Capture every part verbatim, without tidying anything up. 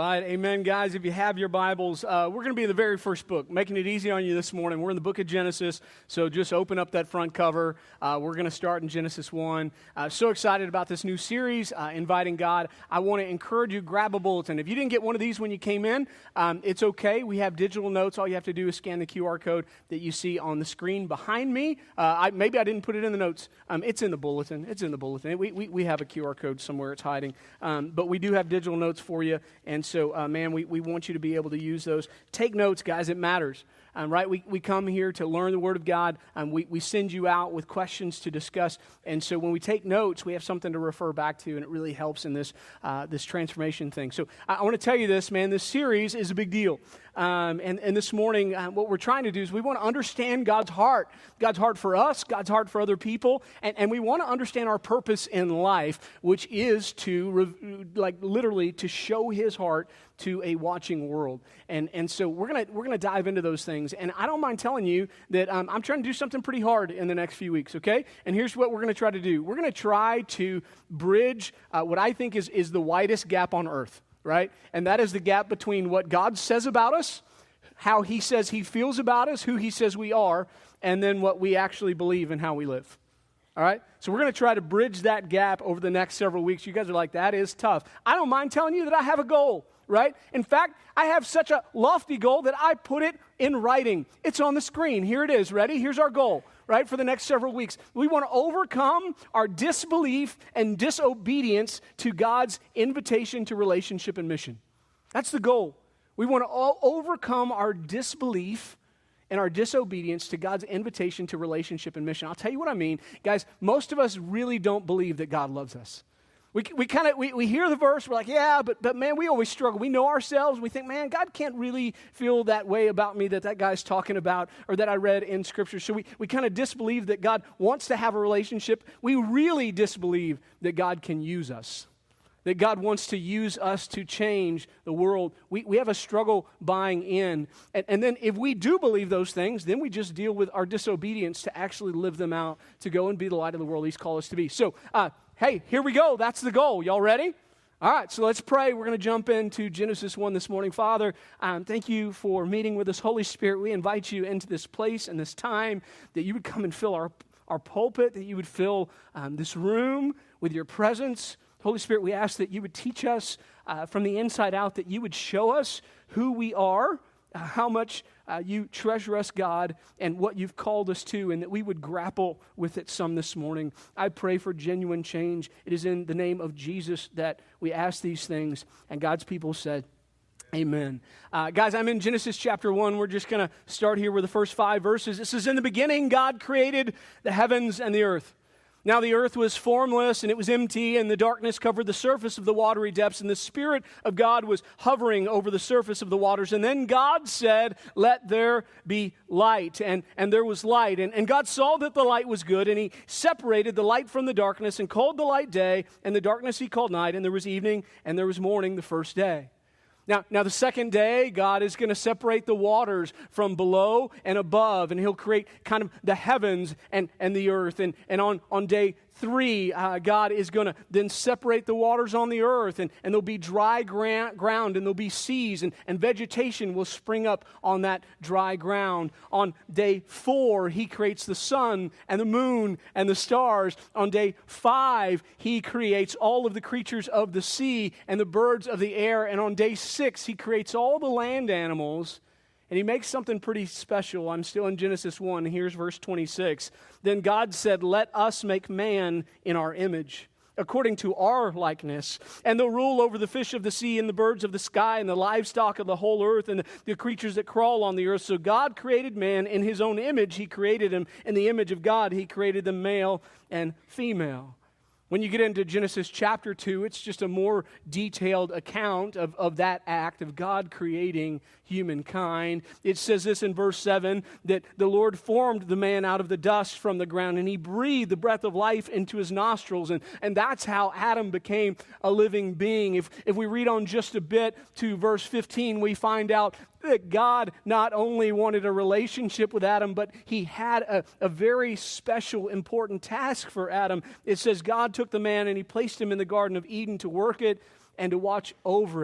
right. Amen, guys. If you have your Bibles, uh, we're going to be in the very first book, making it easy on you this morning. We're in the book of Genesis, so just open up that front cover. Uh, we're going to start in Genesis one. Uh, so excited about this new series, uh, Inviting God. I want to encourage you, grab a bulletin. If you didn't get one of these when you came in, um, it's okay. We have digital notes. All you have to do is scan the Q R code that you see on the screen behind me. Uh, I, maybe I didn't put it in the notes. Um, it's in the bulletin. It's in the bulletin. We, we, we have a Q R code somewhere. It's hiding. Um, but we do have digital notes for you. And so, uh, man, we, we want you to be able to use those. Take notes, guys. It matters. Um, right? We we come here to learn the Word of God. Um, we, we send you out with questions to discuss. And so when we take notes, we have something to refer back to, and it really helps in this uh, this transformation thing. So I, I want to tell you this, man. This series is a big deal. Um, and, and this morning, uh, what we're trying to do is we want to understand God's heart. God's heart for us, God's heart for other people. And, and we want to understand our purpose in life, which is to, re- like, literally to show His heart to a watching world. And and so we're gonna we're gonna dive into those things. And I don't mind telling you that um, I'm trying to do something pretty hard in the next few weeks, okay? And here's what we're gonna try to do. We're gonna try to bridge uh, what I think is is the widest gap on earth, right? And that is the gap between what God says about us, how He says He feels about us, who He says we are, and then what we actually believe and how we live. All right? So we're going to try to bridge that gap over the next several weeks. You guys are like, that is tough. I don't mind telling you that I have a goal, right? In fact, I have such a lofty goal that I put it in writing. It's on the screen. Here it is. Ready? Here's our goal, right, for the next several weeks. We want to overcome our disbelief and disobedience to God's invitation to relationship and mission. That's the goal. We want to all overcome our disbelief and our disobedience to God's invitation to relationship and mission. I'll tell you what I mean. Guys, most of us really don't believe that God loves us. We we kind of, we, we hear the verse, we're like, yeah, but, but man, we always struggle. We know ourselves. We think, man, God can't really feel that way about me that that guy's talking about or that I read in Scripture. So we, we kind of disbelieve that God wants to have a relationship. We really disbelieve that God can use us, that God wants to use us to change the world. We we have a struggle buying in. And, and then if we do believe those things, then we just deal with our disobedience to actually live them out, to go and be the light of the world He's called us to be. So, uh, hey, here we go. That's the goal. Y'all ready? All right, so let's pray. We're going to jump into Genesis one this morning. Father, um, thank you for meeting with us. Holy Spirit, we invite you into this place and this time, that you would come and fill our, our pulpit, that you would fill um, this room with your presence. Holy Spirit, we ask that you would teach us uh, from the inside out, that you would show us who we are, uh, how much uh, you treasure us, God, and what you've called us to, and that we would grapple with it some this morning. I pray for genuine change. It is in the name of Jesus that we ask these things, and God's people said, amen. Uh, guys, I'm in Genesis chapter one. We're just going to start here with the first five verses. It says, in the beginning, God created the heavens and the earth. Now the earth was formless, and it was empty, and the darkness covered the surface of the watery depths, and the Spirit of God was hovering over the surface of the waters. And then God said, let there be light. And, and there was light. And, and God saw that the light was good, and He separated the light from the darkness, and called the light day, and the darkness He called night. And there was evening, and there was morning the first day. Now, now the second day, God is going to separate the waters from below and above, and He'll create kind of the heavens and, and the earth. And, and on, on day three, uh, God is going to then separate the waters on the earth, and, and there'll be dry gra- ground, and there'll be seas, and, and vegetation will spring up on that dry ground. On day four, He creates the sun and the moon and the stars. On day five, He creates all of the creatures of the sea and the birds of the air. And on day six, He creates all the land animals. And He makes something pretty special. I'm still in Genesis one. Here's verse twenty-six. Then God said, let us make man in our image, according to our likeness, and they'll rule over the fish of the sea and the birds of the sky and the livestock of the whole earth and the, the creatures that crawl on the earth. So God created man in His own image. He created him in the image of God. He created them male and female. When you get into Genesis chapter two, it's just a more detailed account of, of that act of God creating humankind. It says this in verse seven, that the Lord formed the man out of the dust from the ground, and He breathed the breath of life into his nostrils. And, and that's how Adam became a living being. If, if we read on just a bit to verse fifteen, we find out that God not only wanted a relationship with Adam, but He had a, a very special, important task for Adam. It says God took the man and He placed him in the Garden of Eden to work it and to watch over it.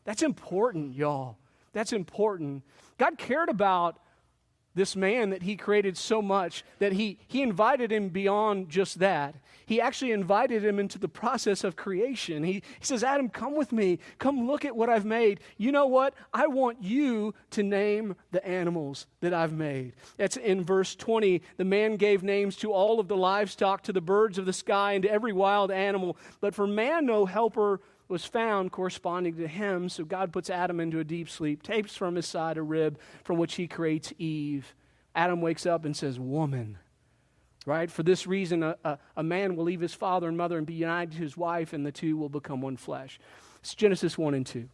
That's important, y'all. That's important. God cared about this man that he created so much that he, he invited him beyond just that. He actually invited him into the process of creation. He, he says, Adam, come with me. Come look at what I've made. You know what? I want you to name the animals that I've made. That's in verse twenty. The man gave names to all of the livestock, to the birds of the sky, and to every wild animal. But for man no helper was found corresponding to him. So God puts Adam into a deep sleep, takes from his side a rib from which he creates Eve. Adam wakes up and says, woman. Right? For this reason, a, a, a man will leave his father and mother and be united to his wife, and the two will become one flesh. It's Genesis one and two.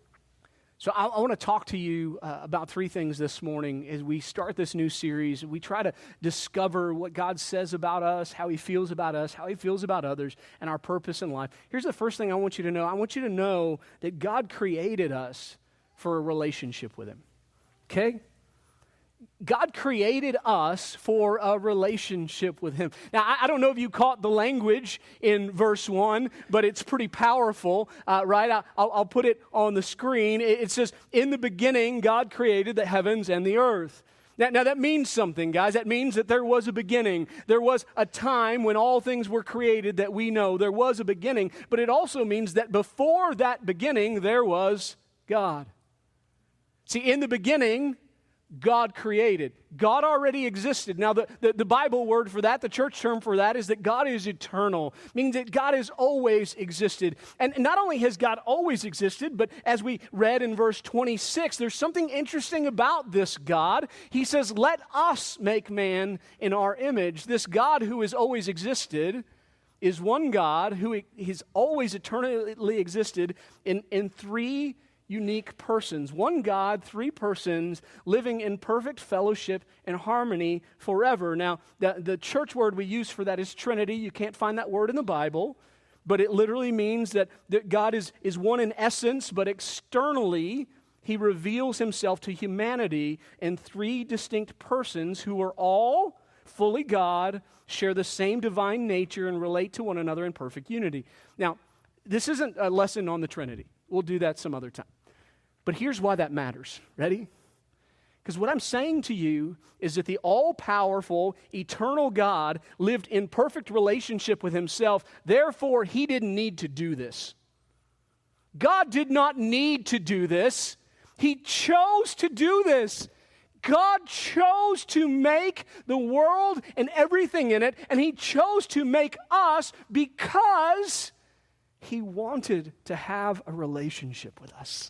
So I, I want to talk to you uh, about three things this morning as we start this new series. We try to discover what God says about us, how he feels about us, how he feels about others, and our purpose in life. Here's the first thing I want you to know. I want you to know that God created us for a relationship with him. Okay? God created us for a relationship with him. Now, I, I don't know if you caught the language in verse one, but it's pretty powerful, uh, right? I, I'll, I'll put it on the screen. It, it says, in the beginning, God created the heavens and the earth. Now, now, that means something, guys. That means that there was a beginning. There was a time when all things were created that we know. There was a beginning, but it also means that before that beginning, there was God. See, in the beginning, God created. God already existed. Now, the, the, the Bible word for that, the church term for that, is that God is eternal, meaning that God has always existed. And not only has God always existed, but as we read in verse twenty-six, there's something interesting about this God. He says, let us make man in our image. This God who has always existed is one God who has always eternally existed in, in three unique persons. One God, three persons, living in perfect fellowship and harmony forever. Now, the, the church word we use for that is Trinity. You can't find that word in the Bible, but it literally means that, that God is, is one in essence, but externally, he reveals himself to humanity in three distinct persons who are all fully God, share the same divine nature, and relate to one another in perfect unity. Now, this isn't a lesson on the Trinity. We'll do that some other time. But here's why that matters. Ready? Because what I'm saying to you is that the all-powerful, eternal God lived in perfect relationship with himself. Therefore, he didn't need to do this. God did not need to do this. He chose to do this. God chose to make the world and everything in it, and he chose to make us because he wanted to have a relationship with us.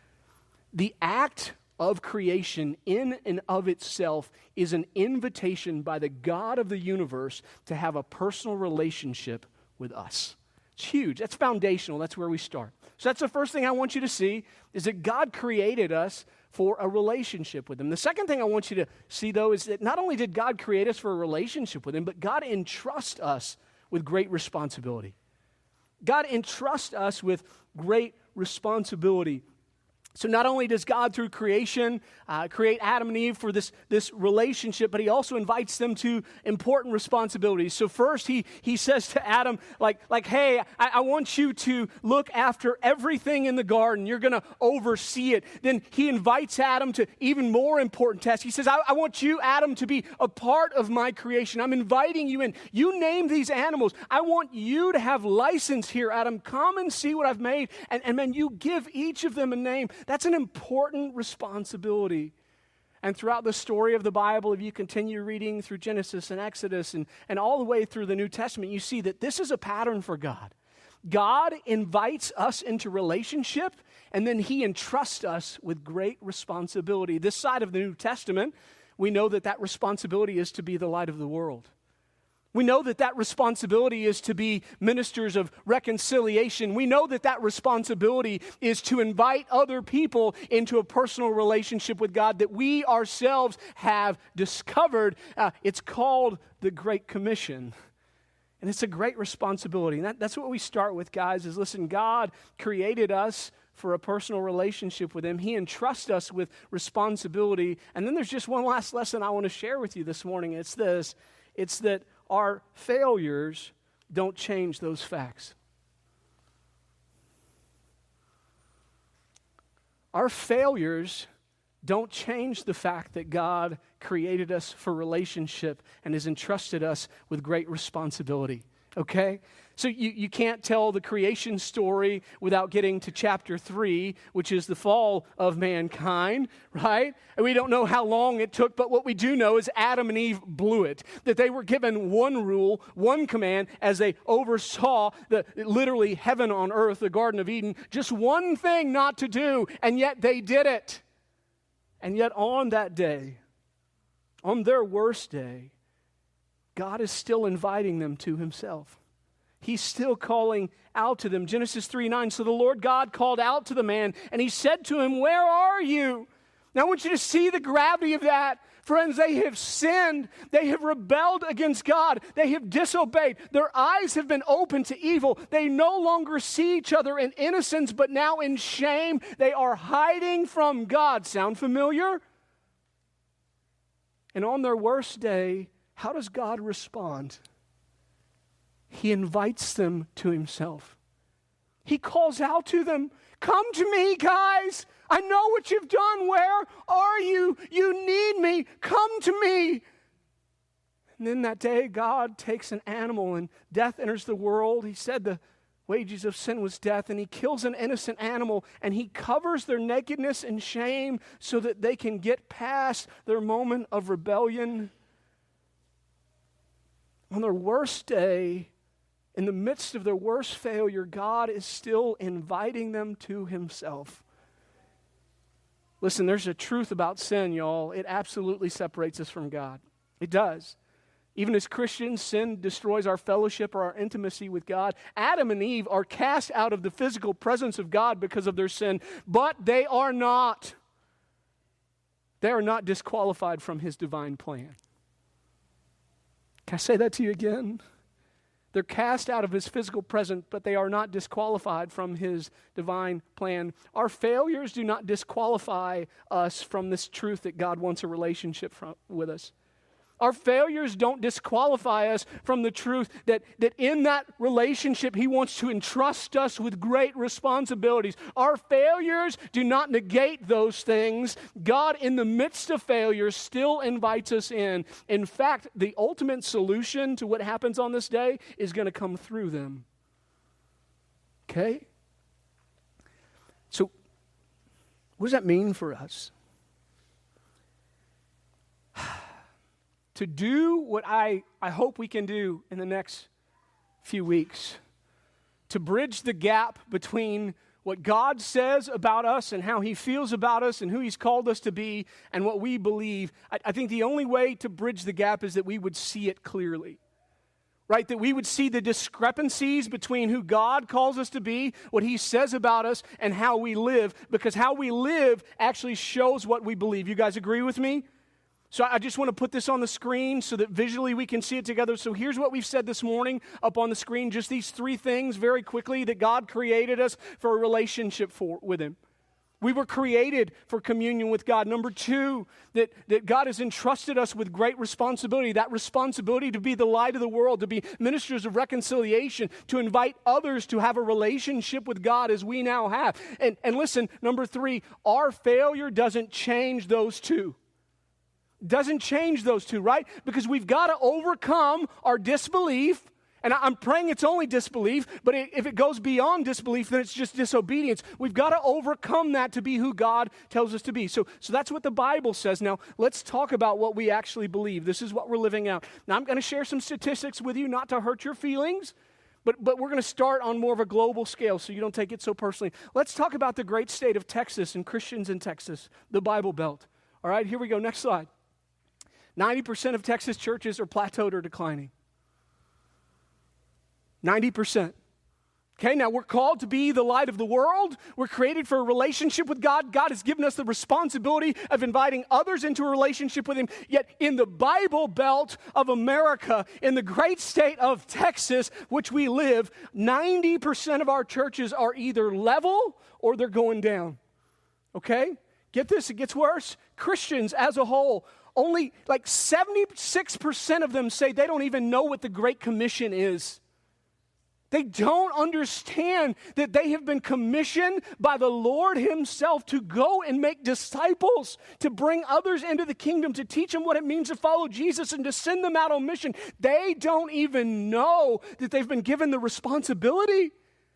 The act of creation in and of itself is an invitation by the God of the universe to have a personal relationship with us. It's huge. That's foundational. That's where we start. So that's the first thing I want you to see, is that God created us for a relationship with him. The second thing I want you to see, though, is that not only did God create us for a relationship with him, but God entrusts us with great responsibility. God entrusts us with great responsibility. So not only does God, through creation, uh, create Adam and Eve for this, this relationship, but he also invites them to important responsibilities. So first, he, he says to Adam, like, like hey, I, I want you to look after everything in the garden. You're going to oversee it. Then he invites Adam to even more important tasks. He says, I, I want you, Adam, to be a part of my creation. I'm inviting you in. You name these animals. I want you to have license here, Adam. Come and see what I've made. And, and then you give each of them a name. That's an important responsibility. And throughout the story of the Bible, if you continue reading through Genesis and Exodus and, and all the way through the New Testament, you see that this is a pattern for God. God invites us into relationship, and then he entrusts us with great responsibility. This side of the New Testament, we know that that responsibility is to be the light of the world. We know that that responsibility is to be ministers of reconciliation. We know that that responsibility is to invite other people into a personal relationship with God that we ourselves have discovered. Uh, it's called the Great Commission. And it's a great responsibility. And that, that's what we start with, guys, is listen, God created us for a personal relationship with him. He entrusts us with responsibility. And then there's just one last lesson I want to share with you this morning. It's this. It's that our failures don't change those facts. our failures don't change the fact that God created us for relationship and has entrusted us with great responsibility, okay? So you, you can't tell the creation story without getting to chapter three, which is the fall of mankind, right? And we don't know how long it took, but what we do know is Adam and Eve blew it. That they were given one rule, one command, as they oversaw the literally heaven on earth, the Garden of Eden, just one thing not to do, and yet they did it. And yet on that day, on their worst day, God is still inviting them to himself. He's still calling out to them. Genesis three nine, so the Lord God called out to the man, and he said to him, where are you? Now I want you to see the gravity of that. Friends, they have sinned. They have rebelled against God. They have disobeyed. Their eyes have been opened to evil. They no longer see each other in innocence, but now in shame. They are hiding from God. Sound familiar? And on their worst day, how does God respond? He invites them to himself. He calls out to them, come to me, guys. I know what you've done. Where are you? You need me. Come to me. And then that day, God takes an animal and death enters the world. He said the wages of sin was death, and he kills an innocent animal, and he covers their nakedness and shame so that they can get past their moment of rebellion. On their worst day, in the midst of their worst failure, God is still inviting them to himself. Listen, there's a truth about sin, y'all. It absolutely separates us from God. It does. Even as Christians, sin destroys our fellowship or our intimacy with God. Adam and Eve are cast out of the physical presence of God because of their sin, but they are not. They are not disqualified from his divine plan. Can I say that to you again? They're cast out of his physical presence, but they are not disqualified from his divine plan. Our failures do not disqualify us from this truth that God wants a relationship from, with us. Our failures don't disqualify us from the truth that, that in that relationship, he wants to entrust us with great responsibilities. Our failures do not negate those things. God, in the midst of failures, still invites us in. In fact, the ultimate solution to what happens on this day is going to come through them. Okay? So, what does that mean for us? To do what I, I hope we can do in the next few weeks, to bridge the gap between what God says about us and how he feels about us and who he's called us to be and what we believe. I, I think the only way to bridge the gap is that we would see it clearly. Right? That we would see the discrepancies between who God calls us to be, what he says about us, and how we live. Because how we live actually shows what we believe. You guys agree with me? So I just want to put this on the screen so that visually we can see it together. So here's what we've said this morning up on the screen. Just these three things very quickly that God created us for a relationship for, with him. We were created for communion with God. Number two, that, that God has entrusted us with great responsibility. That responsibility to be the light of the world, to be ministers of reconciliation, to invite others to have a relationship with God as we now have. And, and listen, number three, our failure doesn't change those two. Doesn't change those two, right? Because we've got to overcome our disbelief. And I'm praying it's only disbelief, but if it goes beyond disbelief, then it's just disobedience. We've got to overcome that to be who God tells us to be. So, so that's what the Bible says. Now, let's talk about what we actually believe. This is what we're living out. Now, I'm going to share some statistics with you, not to hurt your feelings, but, but we're going to start on more of a global scale so you don't take it so personally. Let's talk about the great state of Texas and Christians in Texas, the Bible Belt. All right, here we go. Next slide. ninety percent of Texas churches are plateaued or declining. ninety percent. Okay, now we're called to be the light of the world. We're created for a relationship with God. God has given us the responsibility of inviting others into a relationship with him. Yet in the Bible Belt of America, in the great state of Texas, which we live, ninety percent of our churches are either level or they're going down. Okay? Get this, it gets worse. Christians as a whole, only like seventy-six percent of them say they don't even know what the Great Commission is. They don't understand that they have been commissioned by the Lord himself to go and make disciples, to bring others into the kingdom, to teach them what it means to follow Jesus and to send them out on mission. They don't even know that they've been given the responsibility.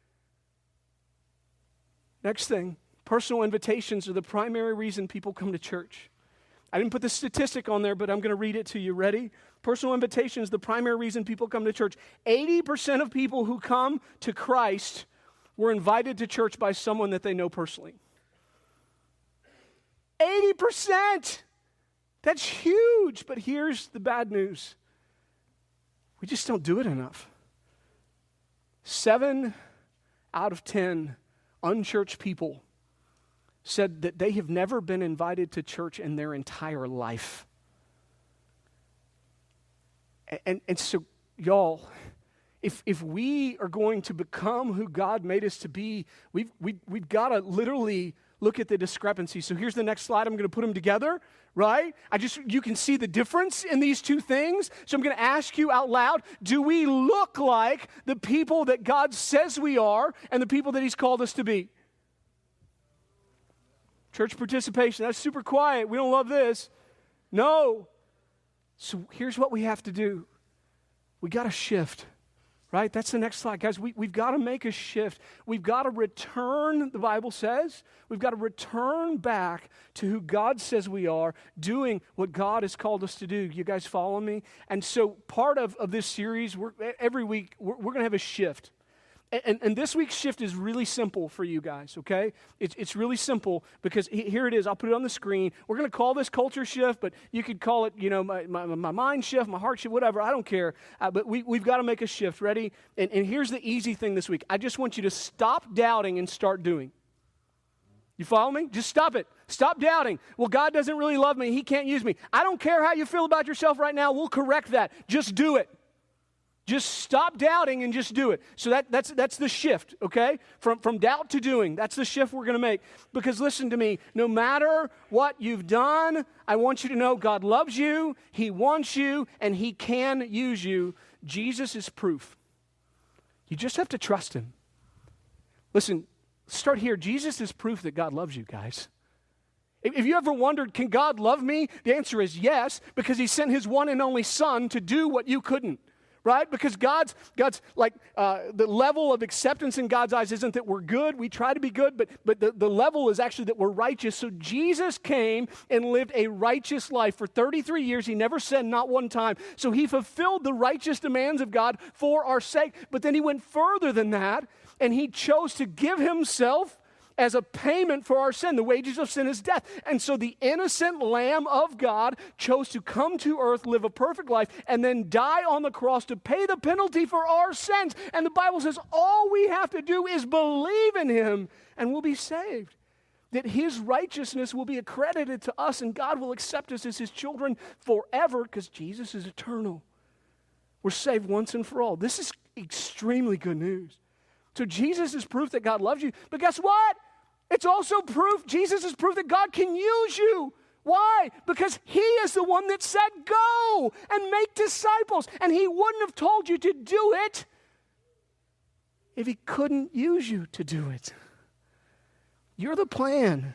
Next thing, personal invitations are the primary reason people come to church. I didn't put the statistic on there, but I'm going to read it to you. Ready? Personal invitation is the primary reason people come to church. eighty percent of people who come to Christ were invited to church by someone that they know personally. eighty percent! That's huge, but here's the bad news. We just don't do it enough. Seven out of ten unchurched people said that they have never been invited to church in their entire life. And, and, and so, y'all, if if we are going to become who God made us to be, we've, we, we've got to literally look at the discrepancy. So here's the next slide. I'm going to put them together, right? I just, you can see the difference in these two things. So I'm going to ask you out loud, do we look like the people that God says we are and the people that he's called us to be? Church participation, that's super quiet. We don't love this. No. So here's what we have to do. We got to shift, right? That's the next slide. Guys, we, we've got to make a shift. We've got to return, the Bible says, we've got to return back to who God says we are, doing what God has called us to do. You guys follow me? And so part of, of this series, we're, every week, we're, we're going to have a shift. And, and this week's shift is really simple for you guys, okay? It's, it's really simple because he, here it is. I'll put it on the screen. We're going to call this culture shift, but you could call it, you know, my, my, my mind shift, my heart shift, whatever. I don't care. Uh, but we, we've got to make a shift. Ready? And, and here's the easy thing this week. I just want you to stop doubting and start doing. You follow me? Just stop it. Stop doubting. Well, God doesn't really love me. He can't use me. I don't care how you feel about yourself right now. We'll correct that. Just do it. Just stop doubting and just do it. So that, that's that's the shift, okay? From, from doubt to doing. That's the shift we're going to make. Because listen to me, no matter what you've done, I want you to know God loves you, he wants you, and he can use you. Jesus is proof. You just have to trust him. Listen, start here. Jesus is proof that God loves you, guys. If you ever wondered, can God love me? The answer is yes, because he sent his one and only son to do what you couldn't. Right? Because God's, God's like, uh, the level of acceptance in God's eyes isn't that we're good. We try to be good, but, but the, the level is actually that we're righteous. So Jesus came and lived a righteous life. For thirty-three years, he never sinned, not one time. So he fulfilled the righteous demands of God for our sake. But then he went further than that, and he chose to give himself as a payment for our sin. The wages of sin is death. And so the innocent Lamb of God chose to come to earth, live a perfect life, and then die on the cross to pay the penalty for our sins. And the Bible says all we have to do is believe in him and we'll be saved. That his righteousness will be accredited to us and God will accept us as his children forever because Jesus is eternal. We're saved once and for all. This is extremely good news. So Jesus is proof that God loves you. But guess what? It's also proof, Jesus is proof that God can use you. Why? Because he is the one that said, go and make disciples. And he wouldn't have told you to do it if he couldn't use you to do it. You're the plan.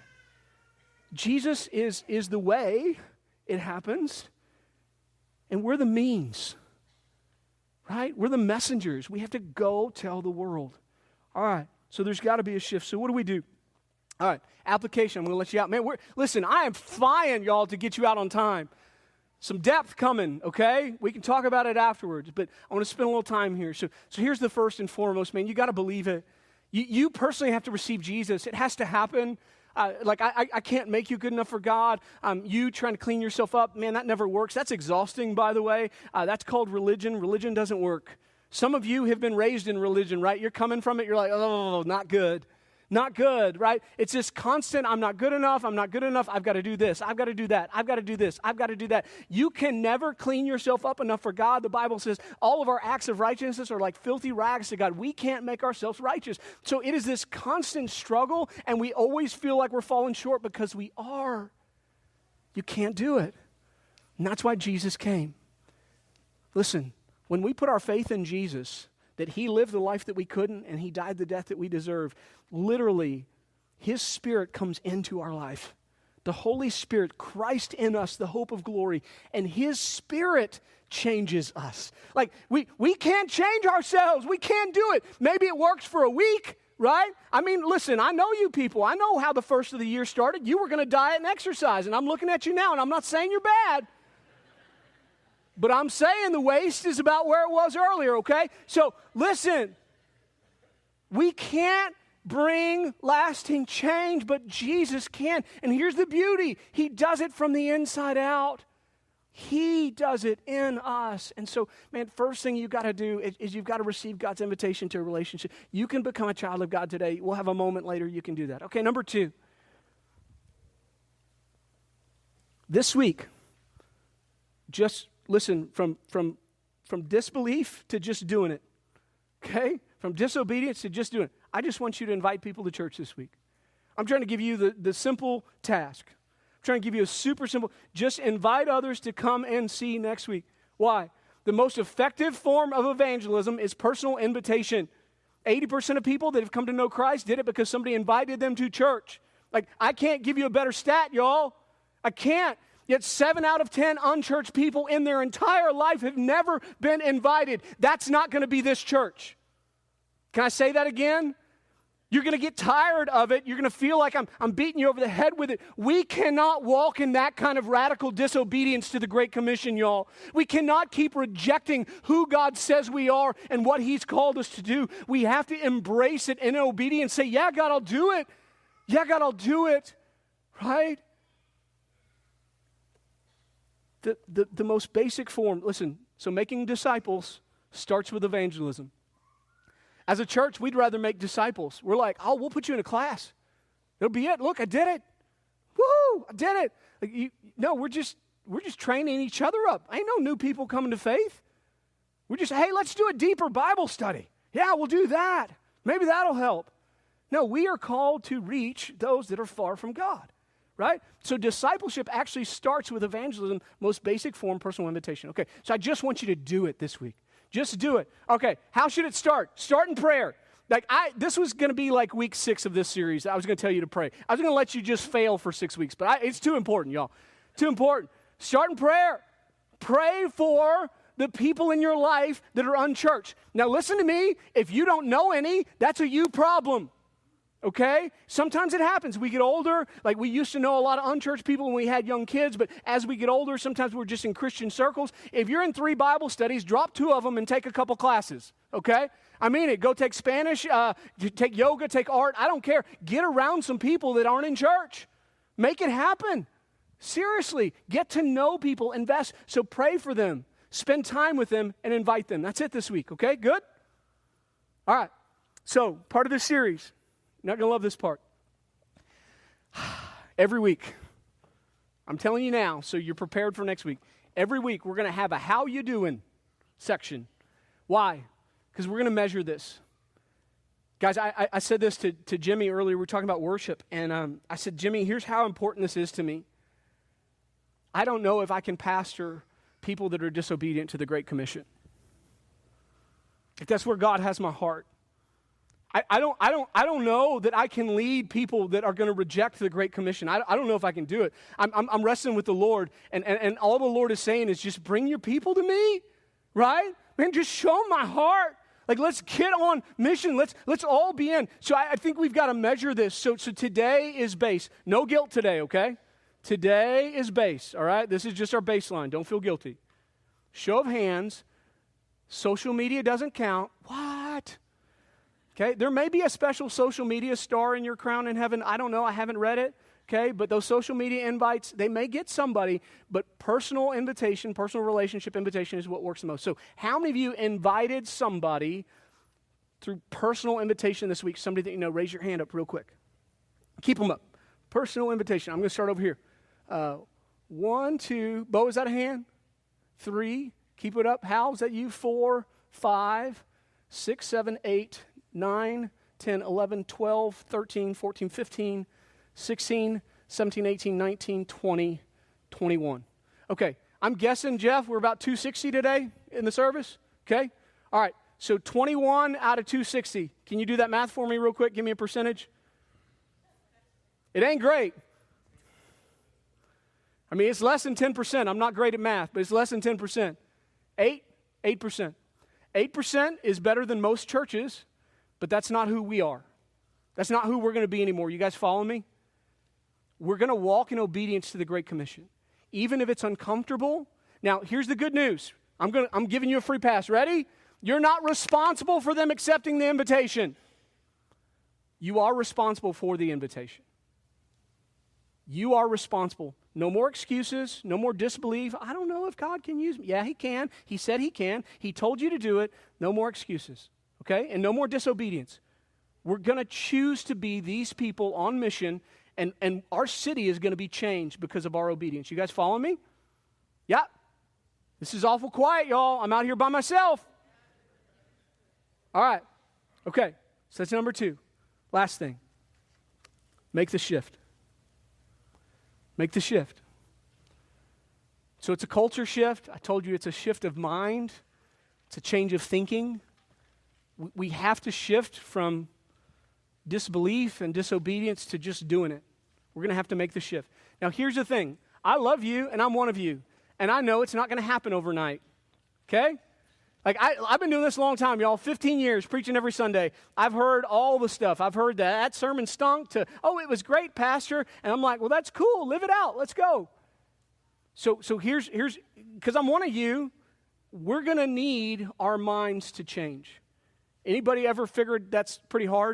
Jesus is, is the way it happens. And we're the means. Right? We're the messengers. We have to go tell the world. All right. So there's got to be a shift. So what do we do? All right, application. I'm going to let you out. Man, we're, listen, I am flying, y'all, to get you out on time. Some depth coming, okay? We can talk about it afterwards, but I want to spend a little time here. So, so here's the first and foremost, man. You got to believe it. You, you personally have to receive Jesus. It has to happen. Uh, like, I, I can't make you good enough for God. Um, you trying to clean yourself up, man, that never works. That's exhausting, by the way. Uh, that's called religion. Religion doesn't work. Some of you have been raised in religion, right? You're coming from it. You're like, oh, not good. Not good, right? It's this constant, I'm not good enough, I'm not good enough, I've got to do this, I've got to do that, I've got to do this, I've got to do that. You can never clean yourself up enough for God. The Bible says all of our acts of righteousness are like filthy rags to God. We can't make ourselves righteous. So it is this constant struggle, and we always feel like we're falling short because we are. You can't do it. And that's why Jesus came. Listen, when we put our faith in Jesus, that he lived the life that we couldn't and he died the death that we deserve, literally, his Spirit comes into our life. The Holy Spirit, Christ in us, the hope of glory, and his Spirit changes us. Like, we, we can't change ourselves. We can't do it. Maybe it works for a week, right? I mean, listen, I know you people. I know how the first of the year started. You were going to diet and exercise, and I'm looking at you now, and I'm not saying you're bad. But I'm saying the waist is about where it was earlier, okay? So, listen, we can't bring lasting change, but Jesus can. And here's the beauty. He does it from the inside out. He does it in us. And so, man, first thing you've got to do is, is you've got to receive God's invitation to a relationship. You can become a child of God today. We'll have a moment later you can do that. Okay, number two. This week, just listen, from, from, from disbelief to just doing it, okay? From disobedience to just doing it. I just want you to invite people to church this week. I'm trying to give you the, the simple task. I'm trying to give you a super simple, just invite others to come and see next week. Why? The most effective form of evangelism is personal invitation. eighty percent of people that have come to know Christ did it because somebody invited them to church. Like, I can't give you a better stat, y'all. I can't. Yet seven out of ten unchurched people in their entire life have never been invited. That's not going to be this church. Can I say that again? You're going to get tired of it. You're going to feel like I'm, I'm beating you over the head with it. We cannot walk in that kind of radical disobedience to the Great Commission, y'all. We cannot keep rejecting who God says we are and what he's called us to do. We have to embrace it in obedience. Say, yeah, God, I'll do it. Yeah, God, I'll do it. Right? The, the, the most basic form, listen, so making disciples starts with evangelism. As a church, we'd rather make disciples. We're like, oh, we'll put you in a class. It'll be it. Look, I did it. Woo, I did it. Like, you, no, we're just we're just training each other up. Ain't no new people coming to faith. We're just, hey, let's do a deeper Bible study. Yeah, we'll do that. Maybe that'll help. No, we are called to reach those that are far from God, right? So discipleship actually starts with evangelism, most basic form, personal invitation. Okay, so I just want you to do it this week. Just do it. Okay, how should it start? Start in prayer. Like I, this was going to be like week six of this series. I was going to tell you to pray. I was going to let you just fail for six weeks, but I, it's too important, y'all. Too important. Start in prayer. Pray for the people in your life that are unchurched. Now listen to me. If you don't know any, that's a you problem. Okay? Sometimes it happens. We get older. Like we used to know a lot of unchurched people when we had young kids, but as we get older, sometimes we're just in Christian circles. If you're in three Bible studies, drop two of them and take a couple classes. Okay? I mean it. Go take Spanish, uh, take yoga, take art. I don't care. Get around some people that aren't in church. Make it happen. Seriously. Get to know people. Invest. So pray for them. Spend time with them and invite them. That's it this week. Okay? Good? All right. So part of this series. You're not going to love this part. Every week, I'm telling you now, so you're prepared for next week. Every week, we're going to have a how you doing section. Why? Because we're going to measure this. Guys, I, I, I said this to, to Jimmy earlier. We were talking about worship. And um, I said, Jimmy, here's how important this is to me. I don't know if I can pastor people that are disobedient to the Great Commission. If that's where God has my heart. I, I don't, I don't, I don't know that I can lead people that are going to reject the Great Commission. I, I don't know if I can do it. I'm, I'm, I'm wrestling with the Lord, and, and, and all the Lord is saying is just bring your people to me, right? Man, just show my heart. Like, let's get on mission. Let's let's all be in. So I, I think we've got to measure this. So so today is base. No guilt today, okay? Today is base. All right. This is just our baseline. Don't feel guilty. Show of hands. Social media doesn't count. What? Okay, there may be a special social media star in your crown in heaven. I don't know. I haven't read it. Okay, but those social media invites, they may get somebody, but personal invitation, personal relationship invitation is what works the most. So how many of you invited somebody through personal invitation this week? Somebody that you know, raise your hand up real quick. Keep them up. Personal invitation. I'm going to start over here. Uh, one, two. Bo, is that a hand? Three. Keep it up. Hal, is that you? Four, five, six, seven, eight, nine, ten, eleven, twelve, thirteen, fourteen, fifteen, sixteen, seventeen, eighteen, nineteen, twenty, twenty-one. Okay, I'm guessing, Jeff, we're about two sixty today in the service, okay? All right, so twenty-one out of two hundred sixty. Can you do that math for me real quick? Give me a percentage. It ain't great. I mean, it's less than ten percent. I'm not great at math, but it's less than ten percent. Eight? Eight percent. Eight percent is better than most churches, but that's not who we are. That's not who we're going to be anymore. You guys follow me? We're going to walk in obedience to the Great Commission, even if it's uncomfortable. Now, here's the good news. I'm going to, I'm giving you a free pass. Ready? You're not responsible for them accepting the invitation. You are responsible for the invitation. You are responsible. No more excuses, no more disbelief. I don't know if God can use me. Yeah, he can. He said he can. He told you to do it. No more excuses, okay? And no more disobedience. We're going to choose to be these people on mission, and, and our city is going to be changed because of our obedience. You guys follow me? Yeah. This is awful quiet, y'all. I'm out here by myself. All right. Okay. So that's number two. Last thing. Make the shift. Make the shift. So it's a culture shift. I told you it's a shift of mind. It's a change of thinking. We have to shift from disbelief and disobedience to just doing it. We're going to have to make the shift. Now, here's the thing. I love you, and I'm one of you. And I know it's not going to happen overnight. Okay? Like, I, I've been doing this a long time, y'all, fifteen years, preaching every Sunday. I've heard all the stuff. I've heard that that sermon stunk to, oh, it was great, Pastor. And I'm like, well, that's cool. Live it out. Let's go. So, so here's, here's, because I'm one of you, we're going to need our minds to change. Anybody ever figured that's pretty hard?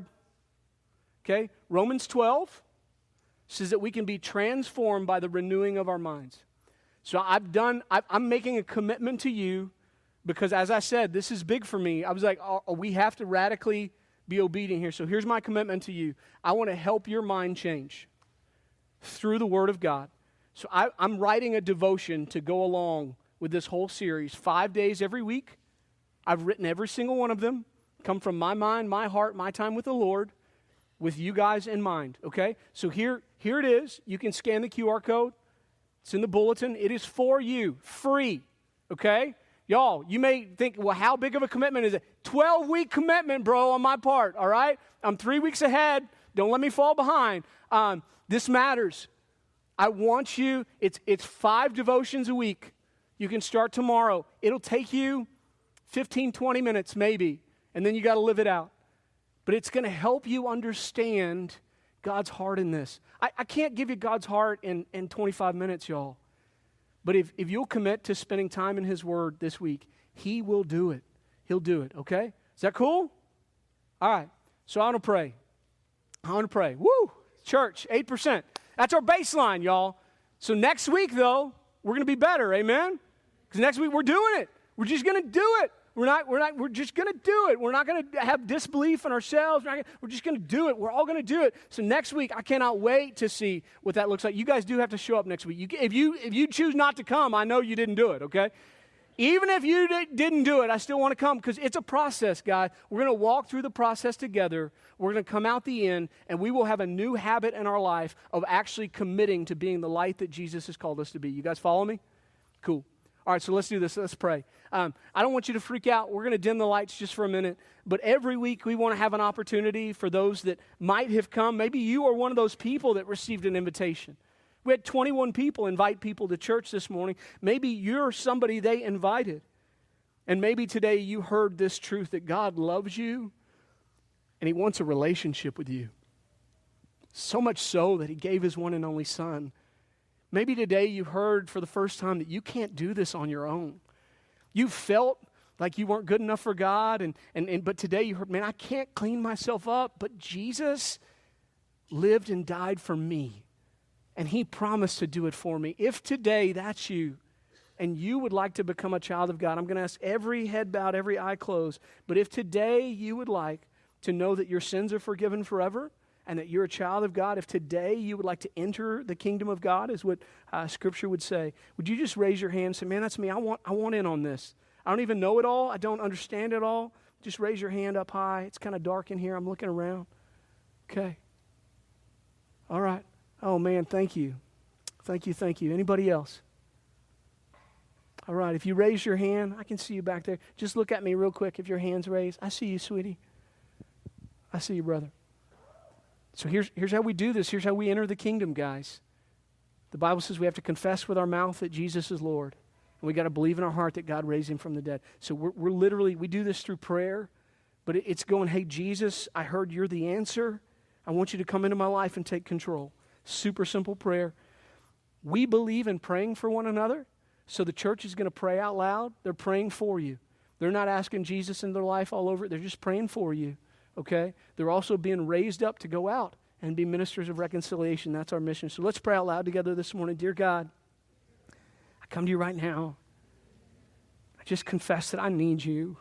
Okay? Romans twelve says that we can be transformed by the renewing of our minds. So I've done, I've, I'm making a commitment to you because, as I said, this is big for me. I was like, oh, we have to radically be obedient here. So here's my commitment to you. I want to help your mind change through the Word of God. So I, I'm writing a devotion to go along with this whole series, five days every week. I've written every single one of them, come from my mind, my heart, my time with the Lord, with you guys in mind, okay? So here, here it is. You can scan the Q R code. It's in the bulletin. It is for you, free, okay? Y'all, you may think, well, how big of a commitment is it? twelve-week commitment, bro, on my part, all right? I'm three weeks ahead. Don't let me fall behind. Um, this matters. I want you, it's, it's five devotions a week. You can start tomorrow. It'll take you fifteen, twenty minutes maybe, and then you got to live it out. But it's going to help you understand God's heart in this. I, I can't give you God's heart in, in twenty-five minutes, y'all. But if, if you'll commit to spending time in His Word this week, He will do it. He'll do it, okay? Is that cool? All right. So I want to pray. I want to pray. Woo! Church, eight percent. That's our baseline, y'all. So next week, though, we're going to be better, amen? Because next week we're doing it. We're just going to do it. We're not, we're not, we're just going to do it. We're not going to have disbelief in ourselves. We're, not gonna, we're just going to do it. We're all going to do it. So next week, I cannot wait to see what that looks like. You guys do have to show up next week. You, if you if you choose not to come, I know you didn't do it, okay? Even if you di- didn't do it, I still want to come because it's a process, guys. We're going to walk through the process together. We're going to come out the end, and we will have a new habit in our life of actually committing to being the light that Jesus has called us to be. You guys follow me? Cool. All right, so let's do this. Let's pray. Um, I don't want you to freak out. We're going to dim the lights just for a minute. But every week we want to have an opportunity for those that might have come. Maybe you are one of those people that received an invitation. We had twenty-one people invite people to church this morning. Maybe you're somebody they invited. And maybe today you heard this truth that God loves you and He wants a relationship with you. So much so that He gave His one and only Son. Maybe today you heard for the first time that you can't do this on your own. You felt like you weren't good enough for God, and, and, and but today you heard, man, I can't clean myself up, but Jesus lived and died for me, and He promised to do it for me. If today that's you, and you would like to become a child of God, I'm going to ask every head bowed, every eye closed, but if today you would like to know that your sins are forgiven forever, and that you're a child of God, if today you would like to enter the kingdom of God, is what uh, Scripture would say, would you just raise your hand and say, man, that's me. I want, I want in on this. I don't even know it all. I don't understand it all. Just raise your hand up high. It's kind of dark in here. I'm looking around. Okay. All right. Oh, man, thank you. Thank you, thank you. Anybody else? All right, if you raise your hand, I can see you back there. Just look at me real quick if your hand's raised. I see you, sweetie. I see you, brother. So here's, here's how we do this. Here's how we enter the kingdom, guys. The Bible says we have to confess with our mouth that Jesus is Lord. And we got to believe in our heart that God raised him from the dead. So we're, we're literally, we do this through prayer, but it, it's going, hey, Jesus, I heard you're the answer. I want you to come into my life and take control. Super simple prayer. We believe in praying for one another, so the church is going to pray out loud. They're praying for you. They're not asking Jesus in their life all over. They're just praying for you, okay? They're also being raised up to go out and be ministers of reconciliation. That's our mission. So let's pray out loud together this morning. Dear God, I come to you right now. I just confess that I need you.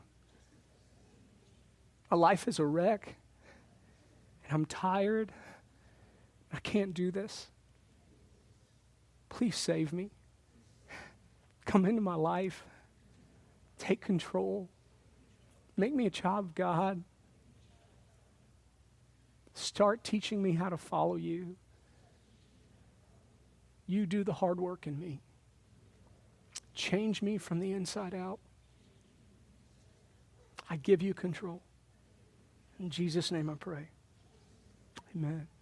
My life is a wreck, and I'm tired. I can't do this. Please save me. Come into my life. Take control. Make me a child of God. Start teaching me how to follow you. You do the hard work in me. Change me from the inside out. I give you control. In Jesus' name I pray. Amen.